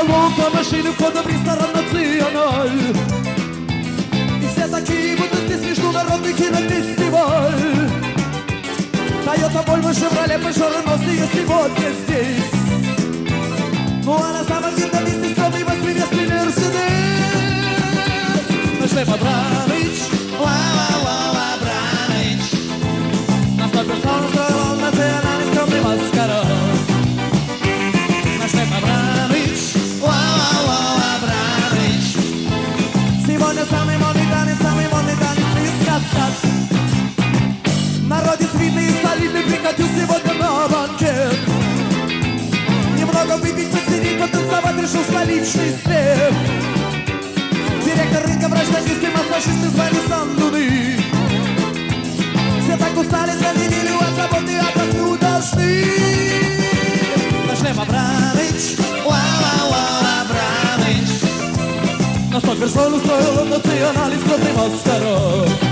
лодка, машины, входа в ресторан «Националь». И все такие, будто здесь международный кинофестиваль. Тойота, Вольво, Шевроле, Пежо, Рено сегодня здесь. Ну а на самом видном месте скромный восьмиместный Мерседес. Наш Лев Абрамович, ла-ла-ла, Абрамович. На 100 персон устроил он национальный скромный маскарад. Наш Лев Абрамович, ла-ла-ла, Абрамович. Сегодня самый модный танец из Каскад. Народец видный и солидный прикатил сегодня на банкет. Немного выпить, посидеть, потанцевать решил столичный слеп. Директор рынка, врач, дантисты, массажисты звали сандуны. Все так устали за неделю от работы, отдохнуть должны. Наш Лев Абрамович, ла-ла-ла, Абрамович. На 100 персон устроил он национальный скромный маскарад.